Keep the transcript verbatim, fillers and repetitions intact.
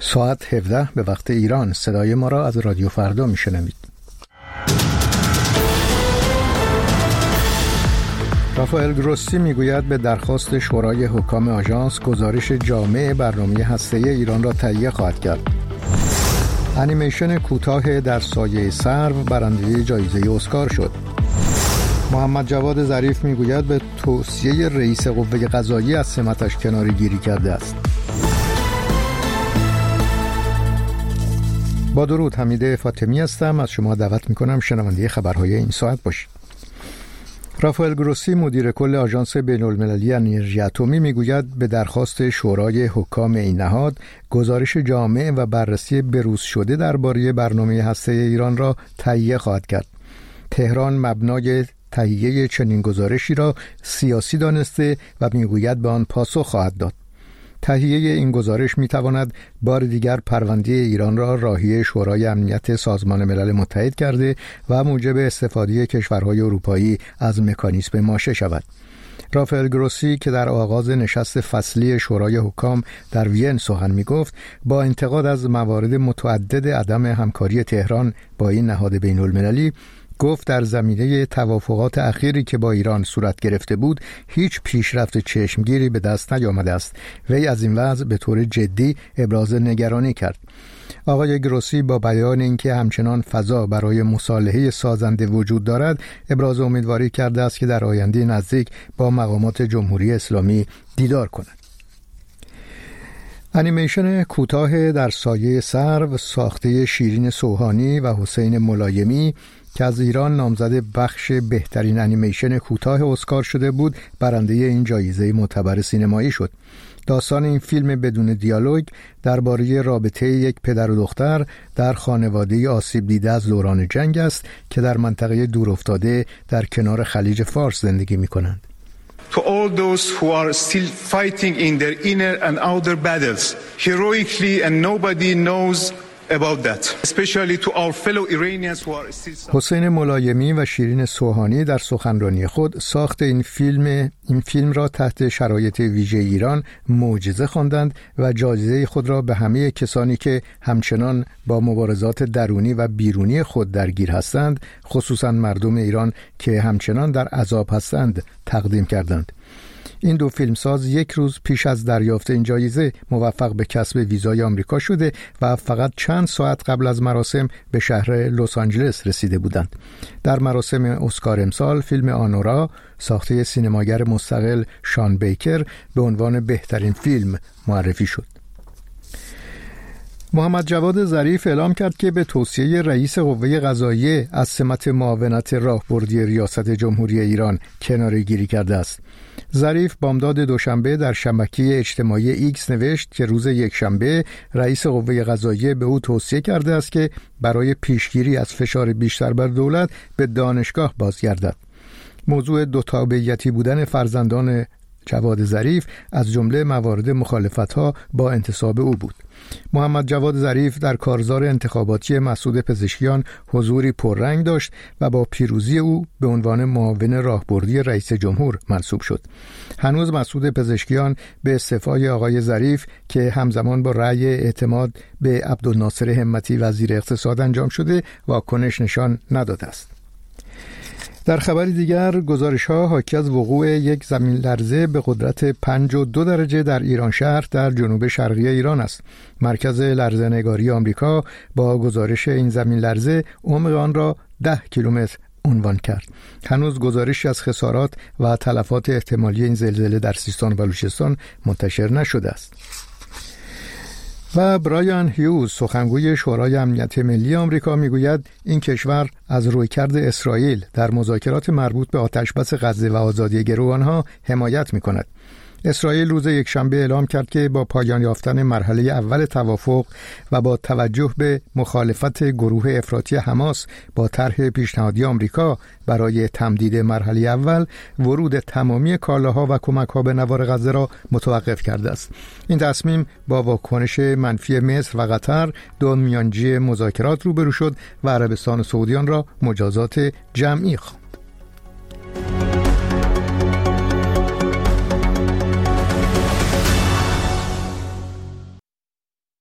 ساعت هفده به وقت ایران. صدای ما را از رادیو فردا میشنوید. رافائل گروسی میگوید به درخواست شورای حکام آژانس گزارش جامع برنامه هسته‌ای ایران را تهیه خواهد کرد. انیمیشن کوتاه در سایه سرو برنده جایزه اسکار شد. محمد جواد ظریف میگوید به توصیه رئیس قوه قضاییه از سمتش کناره گیری کرده است. با درود، حمیده فاطمی هستم. از شما دعوت میکنم شنونده خبرهای این ساعت باشید. رافائل گروسی مدیر کل آژانس بین‌المللی انرژی اتمی میگوید به درخواست شورای حکام این نهاد گزارش جامع و بررسی بروز شده درباره برنامه هسته‌ای ایران را تهیه خواهد کرد. تهران مبنای تهیه چنین گزارشی را سیاسی دانسته و میگوید به آن پاسخ خواهد داد. تهیه این گزارش میتواند بار دیگر پرونده ایران را راهی شورای امنیت سازمان ملل متحد کرده و موجب استفاده کشورهای اروپایی از مکانیزم ماشه شود. رافائل گروسی که در آغاز نشست فصلی شورای حکام در وین سخن میگفت، با انتقاد از موارد متعدد عدم همکاری تهران با این نهاد بین المللی، گفت در زمینه توافقات اخیری که با ایران صورت گرفته بود هیچ پیشرفت چشمگیری به دست نیامده است. وی از این وضع به طور جدی ابراز نگرانی کرد. آقای گروسی با بیان اینکه همچنان فضا برای مصالحه سازنده وجود دارد، ابراز امیدواری کرده است که در آینده نزدیک با مقامات جمهوری اسلامی دیدار کند. انیمیشن کوتاه در سایه سرو ساخته شیرین سوهانی و حسین ملایمی که از ایران نامزد بخش بهترین انیمیشن کوتاه اسکار شده بود، برنده این جایزه معتبر سینمایی شد. داستان این فیلم بدون دیالوگ درباره رابطه یک پدر و دختر در خانواده آسیب دیده از دوران جنگ است که در منطقه دورافتاده در کنار خلیج فارس زندگی می‌کنند. To all those who are still fighting in their inner and outer battles heroically and nobody knows about that, especially to our fellow Iranians who are still. حسین ملایمی و شیرین سوهانی در سخنرانی خود ساخت این فیلم این فیلم را تحت شرایط ویژه ایران معجزه خواندند و جایزه خود را به همه کسانی که همچنان با مبارزات درونی و بیرونی خود درگیر هستند، خصوصا مردم ایران که همچنان در عذاب هستند، تقدیم کردند. این دو فیلمساز یک روز پیش از دریافت این جایزه موفق به کسب ویزای آمریکا شده و فقط چند ساعت قبل از مراسم به شهر لس آنجلس رسیده بودند. در مراسم اسکار امسال فیلم آنورا ساخته سینماگر مستقل شان بیکر به عنوان بهترین فیلم معرفی شد. محمد جواد ظریف اعلام کرد که به توصیه رئیس قوه قضاییه از سمت معاونت راهبردی ریاست جمهوری ایران کناره‌گیری کرده است. ظریف بامداد دوشنبه در شبکه اجتماعی ایکس نوشت که روز یکشنبه رئیس قوه قضاییه به او توصیه کرده است که برای پیشگیری از فشار بیشتر بر دولت به دانشگاه بازگردد. موضوع دو تابعیتی بودن فرزندان جواد ظریف از جمله موارد مخالفت‌ها با انتصاب او بود. محمد جواد ظریف در کارزار انتخاباتی مسعود پزشکیان حضوری پررنگ داشت و با پیروزی او به عنوان معاون راهبردی رئیس جمهور منصوب شد. هنوز مسعود پزشکیان به استعفای آقای ظریف که همزمان با رأی اعتماد به عبدالناصر همتی وزیر اقتصاد انجام شده واکنش نشان نداده است. در خبری دیگر، گزارش‌ها حاکی از وقوع یک زمین لرزه به قدرت پنج و دو درجه در ایران شهر در جنوب شرقی ایران است. مرکز لرزه‌نگاری آمریکا با گزارش این زمین لرزه عمق آن را ده کیلومتر عنوان کرد. هنوز گزارشی از خسارات و تلفات احتمالی این زلزله در سیستان و بلوچستان منتشر نشده است. و برایان هیوز سخنگوی شورای امنیت ملی آمریکا میگوید این کشور از رویکرد اسرائیل در مذاکرات مربوط به آتشبس غزه و آزادی گروگانها حمایت میکند. اسرائیل روز یکشنبه اعلام کرد که با پایان یافتن مرحله اول توافق و با توجه به مخالفت گروه افراطی حماس با طرح پیشنهادی آمریکا برای تمدید مرحله اول، ورود تمامی کالاها و کمک‌ها به نوار غزه را متوقف کرده است. این تصمیم با واکنش منفی مصر و قطر، دو میانجی مذاکرات، روبرو شد و عربستان سعودی آن را مجازات جمعی خواند.